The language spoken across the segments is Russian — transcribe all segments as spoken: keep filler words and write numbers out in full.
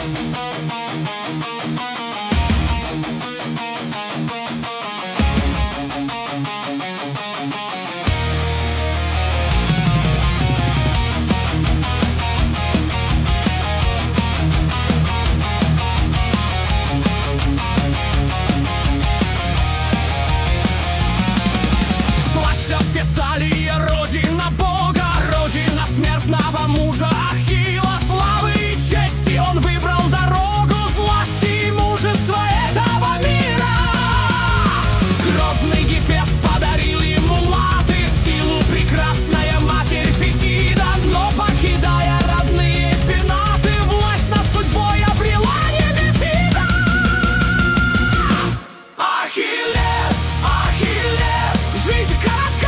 Фессалия, родина Бога, родина смертного мужа Ахилла. Славы и чести он выбрал дорогу, власти и мужества этого мира. Грозный Гефест подарил ему латы, силу прекрасная матерь Фетида. Но покидая родные пенаты, власть над судьбой обрела Немезида. Ахиллес, Ахиллес, жизнь коротка,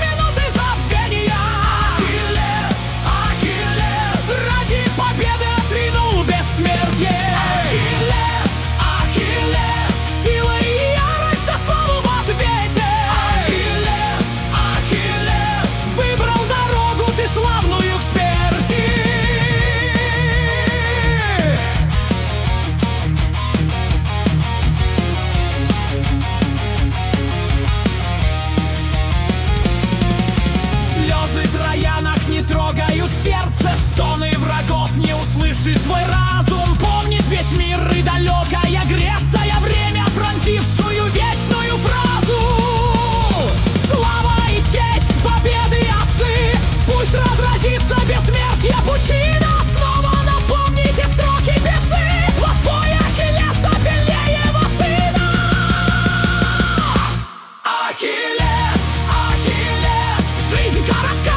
трогают сердце, стоны врагов не услышит твой разум. Помнит весь мир и далекая Греция, время пронзившую вечную фразу. Слава и честь, победы, отцы, пусть разразится бессмертие пучина. Снова напомните строки певцы, воспой Ахиллеса, Пелеева сына. Ахиллес, Ахиллес, жизнь коротка,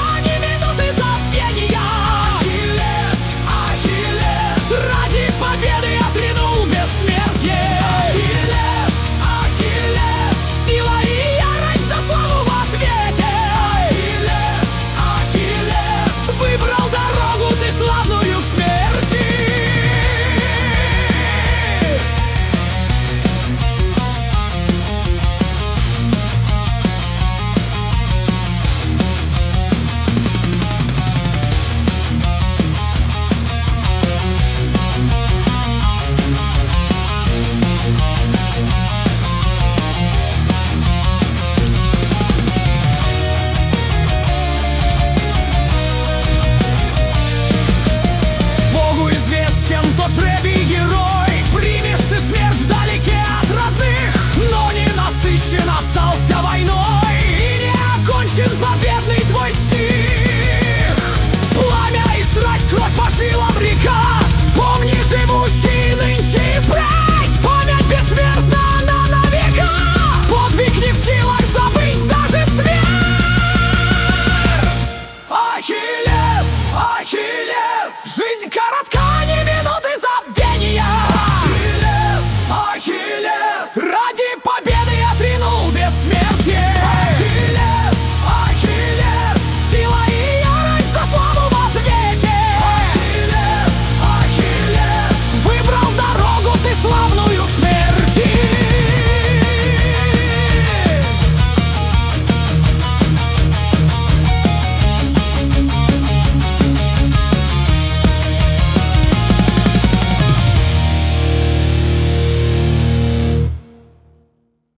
тот жребий герой. Примешь ты смерть вдалеке от родных, но не насыщен остался войной и не окончен победный твой стих. Пламя и страсть, кровь по жилам река, помни живущий нынче и прядь. Память бессмертна, она на века, подвиг не в силах забыть даже смерть. Ахиллес, Ахиллес.